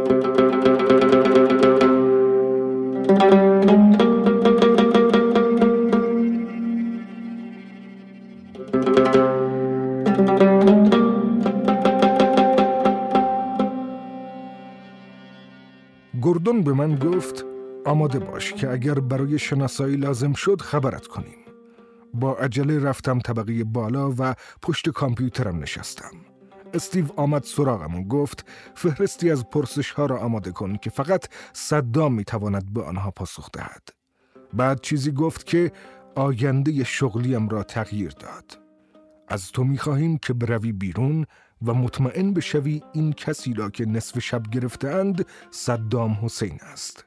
گوردون به من گفت آماده باش که اگر برای شناسایی لازم شد خبرت کنیم. با عجله رفتم طبقه بالا و پشت کامپیوترم نشستم. استیو آمد سراغم و گفت فهرستی از پرسش ها را آماده کن که فقط صدام میتواند به آنها پاسخ دهد. بعد چیزی گفت که آینده شغلیم را تغییر داد. از تو میخواهیم که بروی بیرون و مطمئن بشوی این کسی را که نصف شب گرفتند صدام حسین است.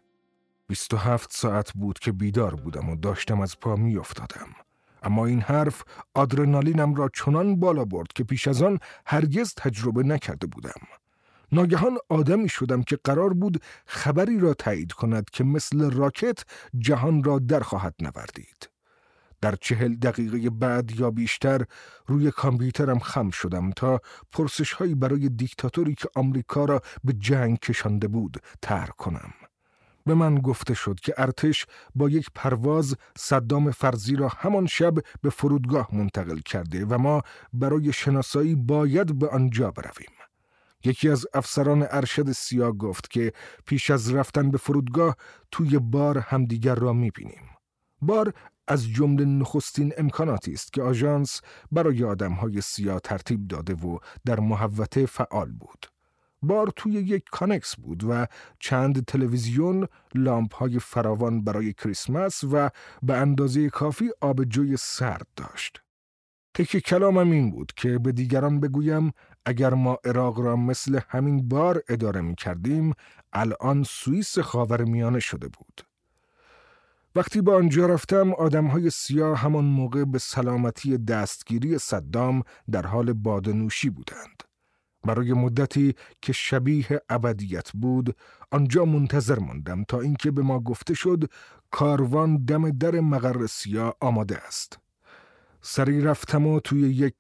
27 ساعت بود که بیدار بودم و داشتم از پا می افتادم. اما این حرف آدرنالینم را چنان بالا برد که پیش از آن هرگز تجربه نکرده بودم. ناگهان آدمی شدم که قرار بود خبری را تایید کند که مثل راکت جهان را در خواهد نوردید. در 40 دقیقه بعد یا بیشتر روی کامپیوترم خم شدم تا پرسش‌هایی برای دیکتاتوری که آمریکا را به جنگ کشانده بود طرح کنم. به من گفته شد که ارتش با یک پرواز صدام فرزی را همان شب به فرودگاه منتقل کرده و ما برای شناسایی باید به آنجا برویم. یکی از افسران ارشد سیاه گفت که پیش از رفتن به فرودگاه توی بار همدیگر را می‌بینیم. بار از جمله نخستین امکاناتی است که آژانس برای آدم‌های سیاه ترتیب داده و در محوطه فعال بود. بار توی یک کانکس بود و چند تلویزیون، لامپ‌های فراوان برای کریسمس و به اندازه کافی آبجوی سرد داشت. تکه کلامم این بود که به دیگران بگویم اگر ما عراق را مثل همین بار اداره می کردیم، الان سوئیس خاورمیانه شده بود. وقتی با آنجا رفتم، آدم‌های سیاه همان موقع به سلامتی دستگیری صدام در حال باده‌نوشی بودند. برای مدتی که شبیه ابدیت بود، آنجا منتظر ماندم تا اینکه به ما گفته شد کاروان دم در مقر سیاه آماده است. سری رفتم و توی یک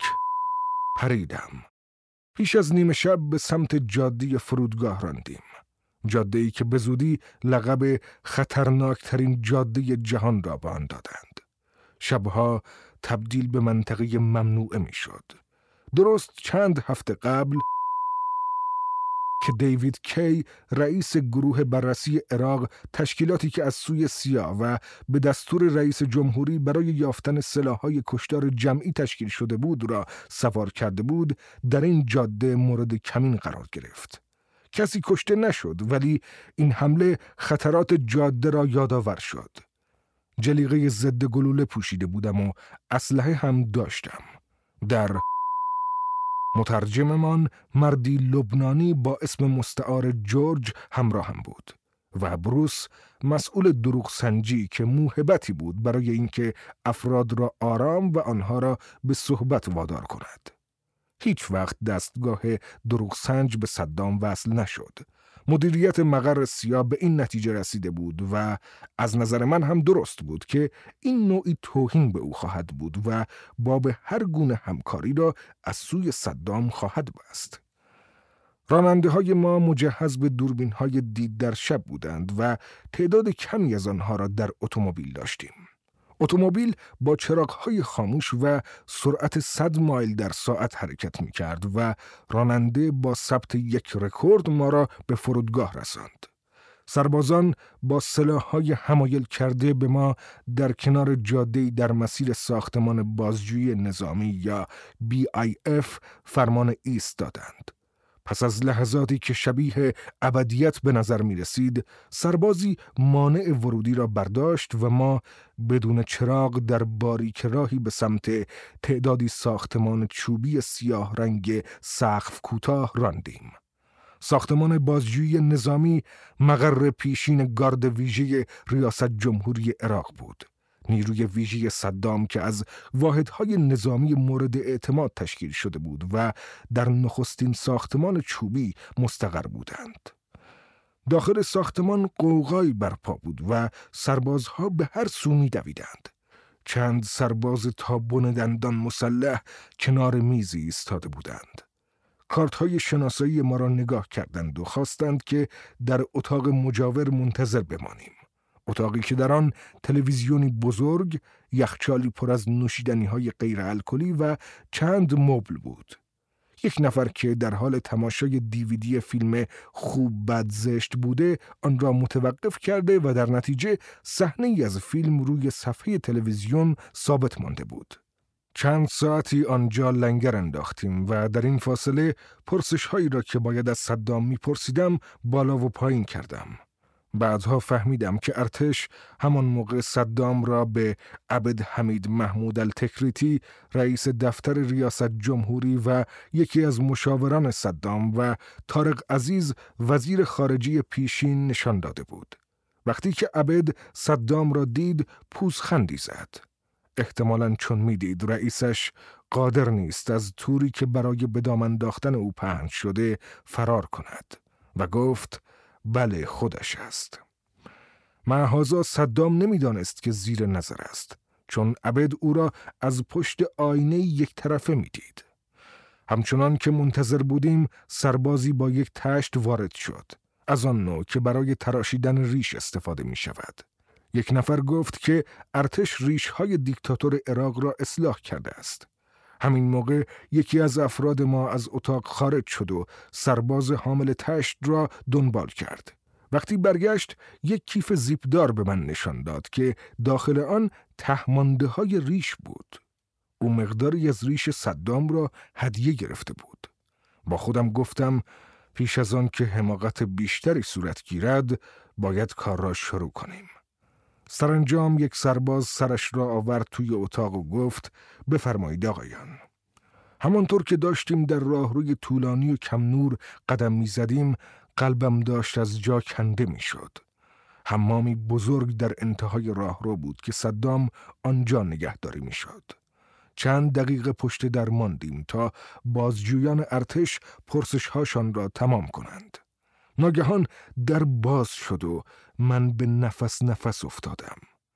پریدم. پیش از نیمه شب به سمت جاده فرودگاه راندیم. جاده‌ای که به زودی لقب خطرناکترین جاده جهان را به آن دادند. شبها تبدیل به منطقه ممنوعه می شد. درست چند هفته قبل که دیوید کی رئیس گروه بررسی عراق، تشکیلاتی که از سوی سیاه و به دستور رئیس جمهوری برای یافتن سلاح‌های کشتار جمعی تشکیل شده بود را سوار کرده بود، در این جاده مورد کمین قرار گرفت. کسی کشته نشد ولی این حمله خطرات جاده را یادآور شد. جلیقه ضد گلوله پوشیده بودم و اسلحه هم داشتم. در مترجممان مردی لبنانی با اسم مستعار جورج همراهم بود و بروس مسئول دروغ سنجی که موهبتی بود برای اینکه افراد را آرام و آنها را به صحبت وادار کند. هیچ وقت دستگاه دروغ سنج به صدام وصل نشد. مدیریت مقر سیاه به این نتیجه رسیده بود و از نظر من هم درست بود که این نوعی توهین به او خواهد بود و باب هر گونه همکاری را از سوی صدام خواهد بست. راننده های ما مجهز به دوربین های دید در شب بودند و تعداد کمی از آنها را در اتومبیل داشتیم. اتومبیل با چراغ‌های خاموش و سرعت 100 مایل در ساعت حرکت می‌کرد و راننده با ثبت یک رکورد ما را به فرودگاه رساند. سربازان با سلاح‌های حمایل کرده به ما در کنار جاده‌ای در مسیر ساختمان بازجویی نظامی یا BIF فرمان ایست دادند. پس از لحظاتی که شبیه ابدیت به نظر می رسید، سربازی مانع ورودی را برداشت و ما بدون چراغ در باریک راهی به سمت تعدادی ساختمان چوبی سیاه رنگ سقف کوتاه راندیم. ساختمان بازجویی نظامی مقر پیشین گارد ویژه ریاست جمهوری عراق بود. نیروی ویژه صدام که از واحدهای نظامی مورد اعتماد تشکیل شده بود و در نخستین ساختمان چوبی مستقر بودند. داخل ساختمان غوغایی برپا بود و سربازها به هر سو می‌دویدند. چند سرباز تا بن دندان مسلح کنار میزی ایستاده بودند. کارت‌های شناسایی ما را نگاه کردند و خواستند که در اتاق مجاور منتظر بمانیم. اتاقی که در آن تلویزیونی بزرگ، یخچالی پر از نوشیدنی‌های غیر الکلی و چند مبل بود. یک نفر که در حال تماشای دیویدی فیلم خوب بد زشت بوده آن را متوقف کرده و در نتیجه صحنه‌ای از فیلم روی صفحه تلویزیون ثابت مانده بود. چند ساعتی آنجا لنگر انداختیم و در این فاصله پرسش‌هایی را که باید از صدام می‌پرسیدم بالا و پایین کردم. بعدها فهمیدم که ارتش همان موقع صدام را به عبد حمید محمود التکریتی، رئیس دفتر ریاست جمهوری و یکی از مشاوران صدام، و طارق عزیز، وزیر خارجه پیشین، نشان داده بود. وقتی که عبد صدام را دید پوزخندی زد. احتمالاً چون میدید رئیسش قادر نیست از توری که برای به دام انداختن او پهن شده فرار کند و گفت بله خودش است. معاذا صدام نمیدانست که زیر نظر است، چون عبد او را از پشت آینه یک طرفه میدید. همچنان که منتظر بودیم سربازی با یک تشت وارد شد، از آن نوع که برای تراشیدن ریش استفاده می شود. یک نفر گفت که ارتش ریش‌های دیکتاتور عراق را اصلاح کرده است. همین موقع یکی از افراد ما از اتاق خارج شد و سرباز حامل تشت را دنبال کرد. وقتی برگشت یک کیف زیپدار به من نشان داد که داخل آن تهمانده‌های ریش بود. او مقداری از ریش صدام را هدیه گرفته بود. با خودم گفتم پیش از آن که حماقت بیشتری صورت گیرد باید کار را شروع کنیم. سرانجام یک سرباز سرش را آورد توی اتاق و گفت بفرمایید آقایان. همانطور که داشتیم در راهروی طولانی و کم نور قدم می زدیم قلبم داشت از جا کنده می شد. حمامی بزرگ در انتهای راهرو بود که صدام آنجا نگهداری می شد. چند دقیقه پشت در ماندیم تا بازجویان ارتش پرسش‌هاشان را تمام کنند. ناگهان در باز شد و من به نفس افتادم.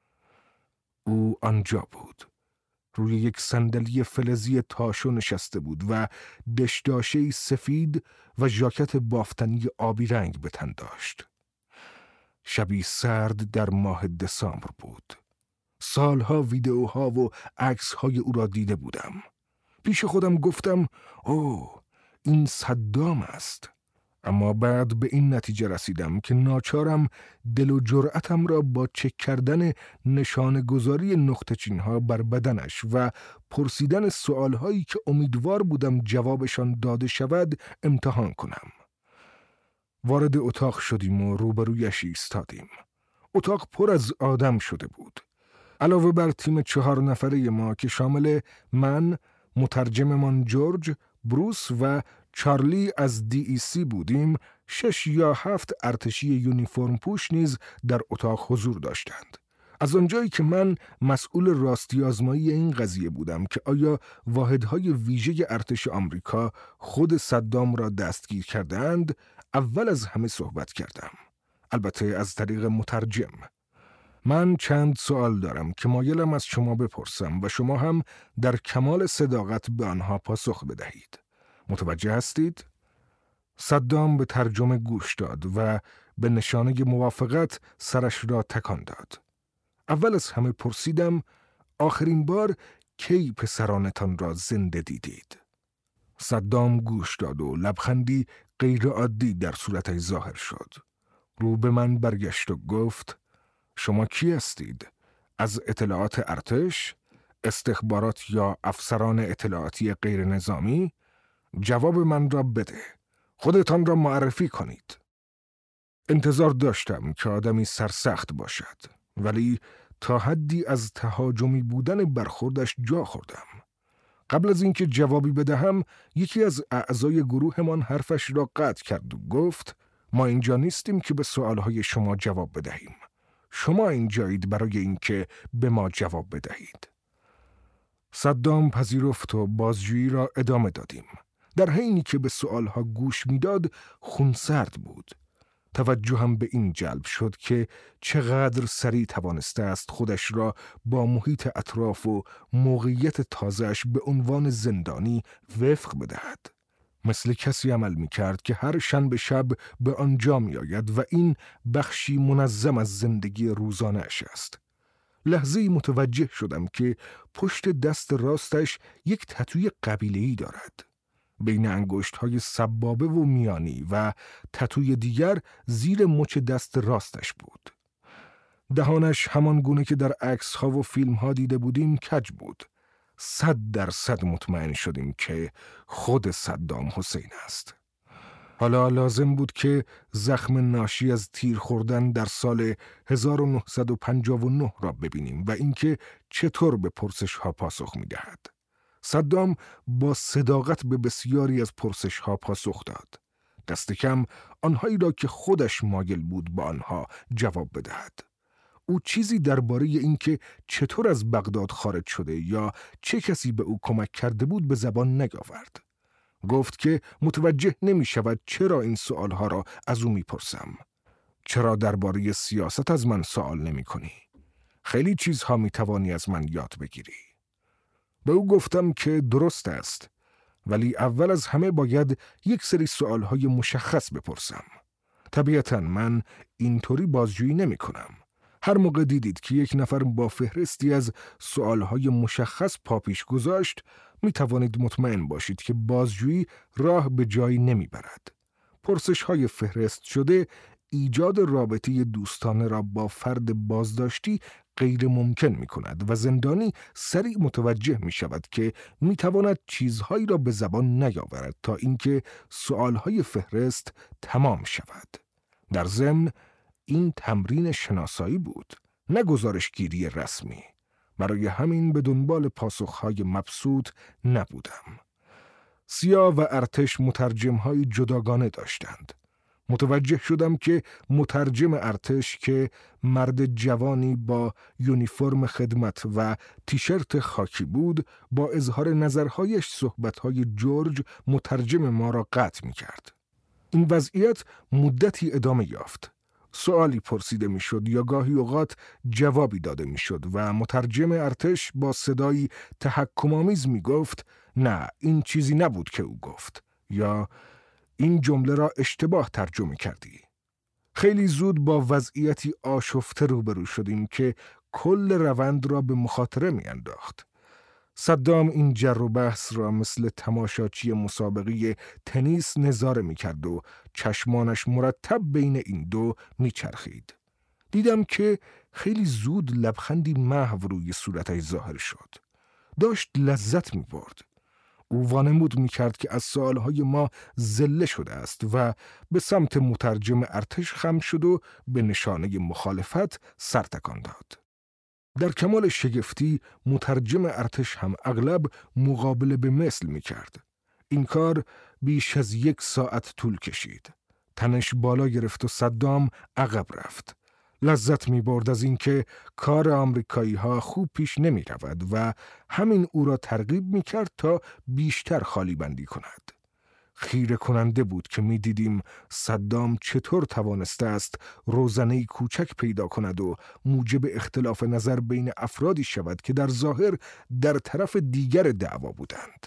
او آنجا بود. روی یک صندلی فلزی تاشو نشسته بود و دشداشه‌ای سفید و ژاکت بافتنی آبی رنگ به تن داشت. شبی سرد در ماه دسامبر بود. سالها ویدئوها و عکس‌های او را دیده بودم. پیش خودم گفتم اوه این صدام است. اما بعد به این نتیجه رسیدم که ناچارم دل و جرأتم را با چک کردن نشانه گذاری نقطه چین‌ها بر بدنش و پرسیدن سوالهایی که امیدوار بودم جوابشان داده شود امتحان کنم. وارد اتاق شدیم و روبرویش ایستادیم. اتاق پر از آدم شده بود. علاوه بر تیم 4 نفره ما که شامل من، مترجممان جورج، بروس و چارلی از DEC بودیم، 6 یا 7 ارتشی یونیفرم پوش نیز در اتاق حضور داشتند. از آنجایی که من مسئول راستی آزمایی این قضیه بودم که آیا واحدهای ویژه ارتش آمریکا خود صدام را دستگیر کردند، اول از همه صحبت کردم. البته از طریق مترجم. من چند سوال دارم که مایلم از شما بپرسم و شما هم در کمال صداقت به آنها پاسخ بدهید. متوجه هستید؟ صدام به ترجمه گوش داد و به نشانه موافقت سرش را تکان داد. اول از همه پرسیدم آخرین بار کی پسرانتان را زنده دیدید؟ صدام گوش داد و لبخندی غیر عادی در صورتش ظاهر شد. رو به من برگشت و گفت شما کی هستید؟ از اطلاعات ارتش؟ استخبارات یا افسران اطلاعاتی غیر نظامی؟ جواب من را بده. خودتان را معرفی کنید. انتظار داشتم که آدمی سرسخت باشد، ولی تا حدی از تهاجمی بودن برخوردش جا خوردم. قبل از اینکه جوابی بدهم، یکی از اعضای گروهمان حرفش را قطع کرد و گفت ما اینجا نیستیم که به سوالهای شما جواب بدهیم. شما اینجایید برای اینکه به ما جواب بدهید. صدام پذیرفت و بازجویی را ادامه دادیم. در حینی که به سوالها گوش میداد خونسرد بود. توجهم به این جلب شد که چقدر سریع توانسته است خودش را با محیط اطراف و موقعیت تازه‌اش به عنوان زندانی وفق بدهد. مثل کسی عمل می کرد که هر شنبه شب به آنجا می آید و این بخشی منظم از زندگی روزانه‌اش است. لحظه‌ای متوجه شدم که پشت دست راستش یک تتوی قبیله‌ای دارد. بین انگشت‌های سبابه و میانی و تتوی دیگر زیر مچ دست راستش بود. دهانش همان گونه که در عکس‌ها و فیلم‌ها دیده بودیم کج بود. 100% مطمئن شدیم که خود صدام حسین است. حالا لازم بود که زخم ناشی از تیر خوردن در سال 1959 را ببینیم و اینکه چطور به پرسش‌ها پاسخ می‌دهد. صدام با صداقت به بسیاری از پرسش‌ها پاسخ داد. دست کم آنهایی را که خودش مایل بود با آنها جواب بدهد. او چیزی درباره اینکه چطور از بغداد خارج شده یا چه کسی به او کمک کرده بود به زبان نیاورد. گفت که متوجه نمی شود چرا این سوالها را از او می پرسم. چرا درباره سیاست از من سوال نمی کنی؟ خیلی چیزها می توانی از من یاد بگیری. به او گفتم که درست است، ولی اول از همه باید یک سری سوالهای مشخص بپرسم. طبیعتاً من اینطوری بازجویی نمی کنم. هر موقع دیدید که یک نفر با فهرستی از سوالهای مشخص پاپیش گذاشت، می توانید مطمئن باشید که بازجویی راه به جایی نمی برد. پرسش‌های فهرست شده ایجاد رابطه دوستانه را با فرد بازداشتی غیر ممکن می کند و زندانی سریع متوجه می شود که می تواند چیزهایی را به زبان نیاورد تا اینکه سوالهای فهرست تمام شود. در ضمن این تمرین شناسایی بود، نه گزارشگیری رسمی. برای همین به دنبال پاسخهای مبسوط نبودم. سیا و ارتش مترجم‌های جداگانه داشتند. متوجه شدم که مترجم ارتش که مرد جوانی با یونیفرم خدمت و تیشرت خاکی بود، با اظهار نظرهایش صحبت‌های جورج مترجم ما را قطع می‌کرد. این وضعیت مدتی ادامه یافت. سوالی پرسیده میشد یا گاهی اوقات جوابی داده میشد و مترجم ارتش با صدایی تحکم‌آمیز میگفت نه این چیزی نبود که او گفت یا این جمله را اشتباه ترجمه کردی. خیلی زود با وضعیتی آشفته روبرو شدیم که کل روند را به مخاطره میانداخت. صدام این جر و بحث را مثل تماشاچی مسابقه تنیس نظاره می‌کرد و چشمانش مرتب بین این دو می‌چرخید. دیدم که خیلی زود لبخندی محو روی صورتش ظاهر شد. داشت لذت می‌برد. او وانمود می‌کرد که از سوالهای ما زله شده است و به سمت مترجم ارتش خم شد و به نشانه مخالفت سر تکان داد. در کمال شگفتی مترجم ارتش هم اغلب مقابله به مثل می کرد. این کار بیش از 1 ساعت طول کشید. تنش بالا گرفت و صدام عقب رفت. لذت می برد از اینکه کار آمریکایی ها خوب پیش نمی رود و همین او را ترغیب می کرد تا بیشتر خالی بندی کند. خیره کننده بود که می دیدیم صدام چطور توانسته است روزنه‌ای کوچک پیدا کند و موجب اختلاف نظر بین افرادی شود که در ظاهر در طرف دیگر دعوا بودند.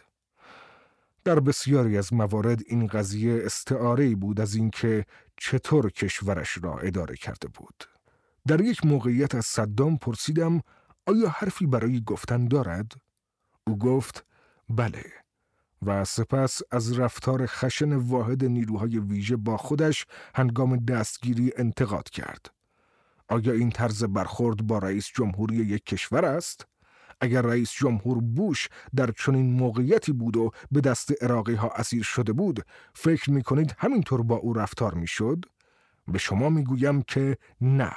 در بسیاری از موارد این قضیه استعاره‌ای بود از اینکه چطور کشورش را اداره کرده بود. در یک موقعیت از صدام پرسیدم آیا حرفی برای گفتن دارد؟ او گفت بله. و سپس از رفتار خشن واحد نیروهای ویژه با خودش هنگام دستگیری انتقاد کرد. آیا این طرز برخورد با رئیس جمهوری یک کشور است؟ اگر رئیس جمهور بوش در چنین موقعیتی بود و به دست عراقی ها اسیر شده بود، فکر می کنید همینطور با او رفتار می شد؟ به شما می گویم که نه.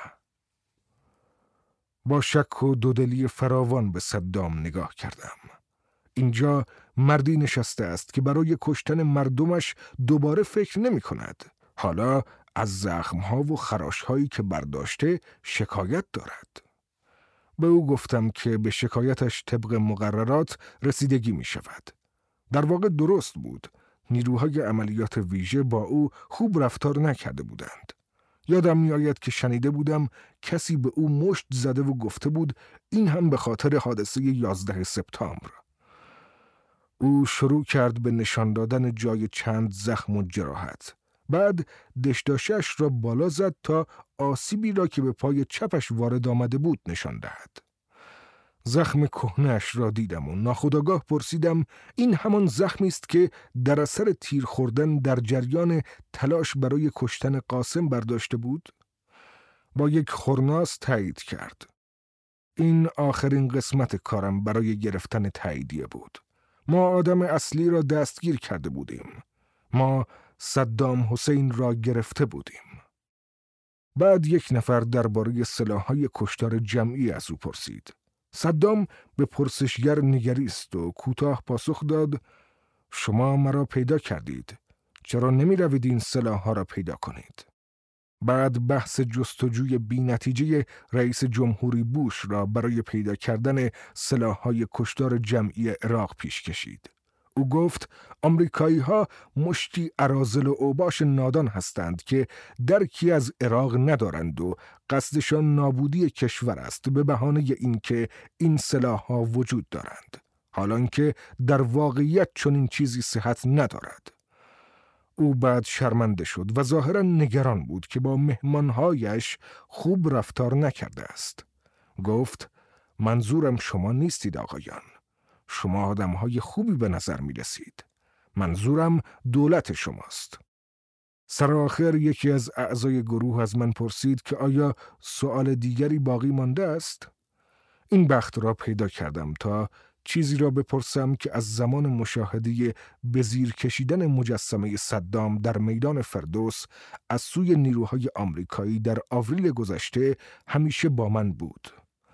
با شک و دودلی فراوان به صدام نگاه کردم. اینجا مردی نشسته است که برای کشتن مردمش دوباره فکر نمی کند. حالا از زخمها و خراشهایی که برداشته شکایت دارد. به او گفتم که به شکایتش طبق مقررات رسیدگی می شود. در واقع درست بود. نیروهای عملیات ویژه با او خوب رفتار نکرده بودند. یادم می آید که شنیده بودم کسی به او مشت زده و گفته بود این هم به خاطر حادثه 11 سپتامبر. او شروع کرد به نشان دادن جای چند زخم و جراحت. بعد دشداشش را بالا زد تا آسیبی را که به پای چپش وارد آمده بود نشان دهد. زخم کهنه‌اش را دیدم و ناخودآگاه پرسیدم این همان زخمی است که در اثر تیر خوردن در جریان تلاش برای کشتن قاسم برداشته بود؟ با یک خرناس تایید کرد. این آخرین قسمت کارم برای گرفتن تاییدیه بود. ما آدم اصلی را دستگیر کرده بودیم. ما صدام حسین را گرفته بودیم. بعد یک نفر درباره سلاح‌های کشتار جمعی از او پرسید. صدام به پرسشگر نگریست و کوتاه پاسخ داد: شما مرا پیدا کردید. چرا نمی روید این سلاح‌ها را پیدا کنید؟ بعد بحث جستجوی بی‌نتیجه رئیس جمهوری بوش را برای پیدا کردن سلاح‌های کشتار جمعی عراق پیش کشید. او گفت آمریکایی‌ها مشتی اراذل و اوباش نادان هستند که درکی از عراق ندارند و قصدشان نابودی کشور است به بهانه اینکه این سلاح‌ها وجود دارند، حالانکه در واقعیت چنین چیزی صحت ندارد. او بعد شرمنده شد و ظاهراً نگران بود که با مهمانهایش خوب رفتار نکرده است. گفت منظورم شما نیستید آقایان. شما آدمهای خوبی به نظر می رسید. منظورم دولت شماست. سرآخر یکی از اعضای گروه از من پرسید که آیا سوال دیگری باقی مانده است؟ این بخت را پیدا کردم تا چیزی را بپرسم که از زمان مشاهده به زیر کشیدن مجسمه صدام در میدان فردوس از سوی نیروهای آمریکایی در آوریل گذشته همیشه با من بود.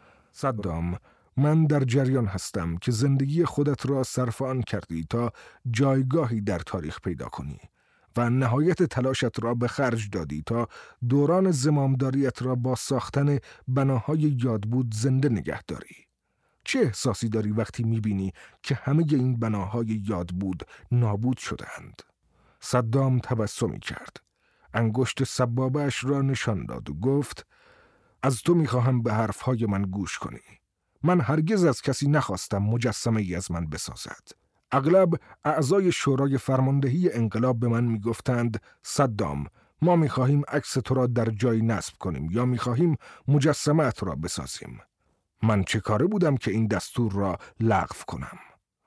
صدام، من در جریان هستم که زندگی خودت را صرف آن کردی تا جایگاهی در تاریخ پیدا کنی و نهایت تلاشت را به خرج دادی تا دوران زمامداریت را با ساختن بناهای یادبود زنده نگه داری. چه احساسی داری وقتی میبینی که همه این بناهای یادبود نابود شدند؟ صدام تبسمی کرد. انگشت سبابه‌اش را نشان داد و گفت از تو میخواهم به حرفهای من گوش کنی. من هرگز از کسی نخواستم مجسمه ای از من بسازد. اغلب اعضای شورای فرماندهی انقلاب به من میگفتند صدام، ما میخواهیم عکس تو را در جای نصب کنیم یا میخواهیم مجسمه ات را بسازیم. من چه کاره بودم که این دستور را لغو کنم؟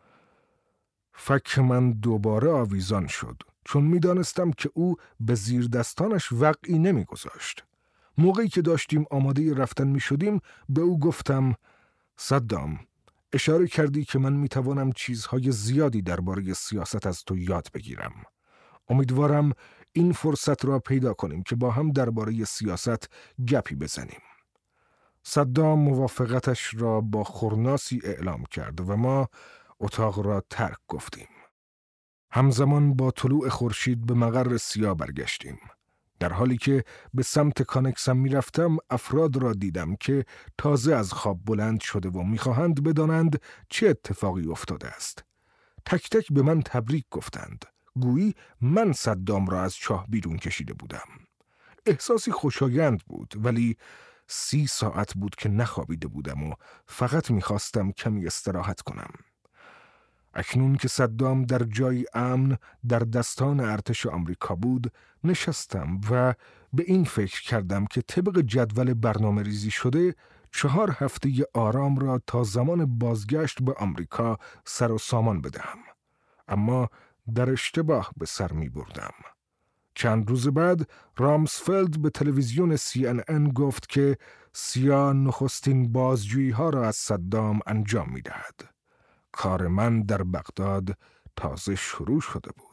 فک من دوباره آویزان شد چون میدانستم که او به زیر دستانش وقعی نمیگذاشت. موقعی که داشتیم آماده رفتن می شدیم به او گفتم صدام، اشاره کردی که من می توانم چیزهای زیادی درباره سیاست از تو یاد بگیرم. امیدوارم این فرصت را پیدا کنیم که با هم درباره سیاست گپی بزنیم. صدام موافقتش را با خرناسی اعلام کرد و ما اتاق را ترک گفتیم. همزمان با طلوع خورشید به مقر سیا برگشتیم. در حالی که به سمت کانکسم می رفتم افراد را دیدم که تازه از خواب بلند شده و میخواهند بدانند چه اتفاقی افتاده است. تک تک به من تبریک گفتند. گویی من صدام را از چاه بیرون کشیده بودم. احساسی خوشایند بود، ولی 30 ساعت بود که نخوابیده بودم و فقط میخواستم کمی استراحت کنم. اکنون که صدام در جای امن در دستان ارتش آمریکا بود، نشستم و به این فکر کردم که طبق جدول برنامه ریزی شده 4 هفته آرام را تا زمان بازگشت به آمریکا سر و سامان بدهم. اما در اشتباه به سر می بردم. چند روز بعد رامسفلد به تلویزیون CNN گفت که سیا نخستین بازجویی ها را از صدام انجام می دهد. کار من در بغداد تازه شروع شده بود.